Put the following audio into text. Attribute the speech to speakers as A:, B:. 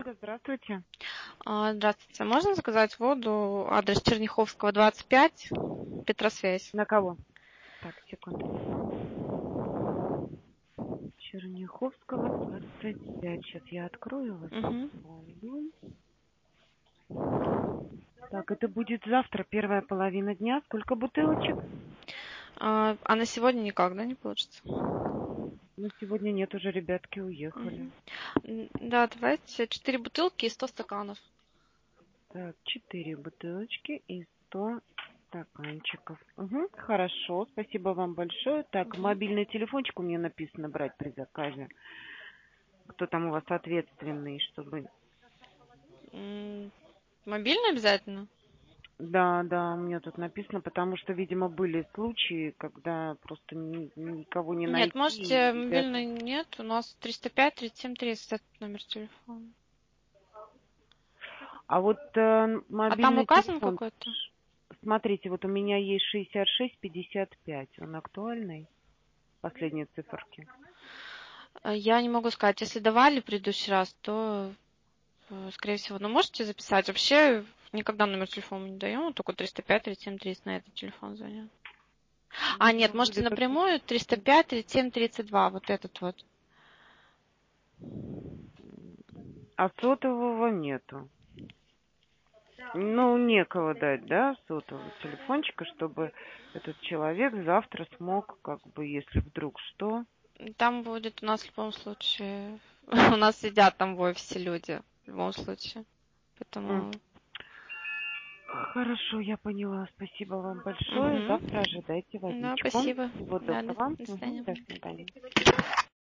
A: Ольга, здравствуйте.
B: Здравствуйте. Можно заказать воду? Адрес Черняховского, 25, Петросвязь.
A: На кого? Так, секунду. Черняховского, 25. Сейчас я открою вас.
B: Угу.
A: Так, это будет завтра, первая половина дня. Сколько бутылочек?
B: А на сегодня никак, да, не получится?
A: Ну, сегодня нет, уже ребятки уехали.
B: Да, давайте 4 бутылки и 100 стаканов.
A: Так, 4 бутылочки и 100 стаканчиков. Угу, хорошо, спасибо вам большое. Так, мобильный телефончик у меня написано брать при заказе. Кто там у вас ответственный, чтобы...
B: Мобильный обязательно?
A: Да, у меня тут написано, потому что, видимо, были случаи, когда просто никого не найти.
B: Нет, можете,
A: и
B: мобильный нет, у нас 305 37 30 этот номер телефона.
A: А вот
B: А там
A: мобильный
B: указан
A: телефон,
B: какой-то?
A: смотрите, вот у меня есть 6655, он актуальный? Последние циферки.
B: Я не могу сказать, если давали в предыдущий раз, то, скорее всего, но можете записать. Вообще никогда номер телефона не даем, только 305 37 30 на этот телефон звонят. Нет, можете напрямую 305 37 32, вот этот вот.
A: А сотового нету. Ну, некого дать, да, сотового телефончика, чтобы этот человек завтра смог, как бы, если вдруг что.
B: Там будет у нас в любом случае, у нас сидят там в офисе люди, в любом случае. Поэтому...
A: Хорошо, я поняла. Спасибо вам большое. Завтра ожидайте водичку.
B: Да, спасибо.
A: Всего
B: Да,
A: доброго.
B: до свидания.
A: До свидания.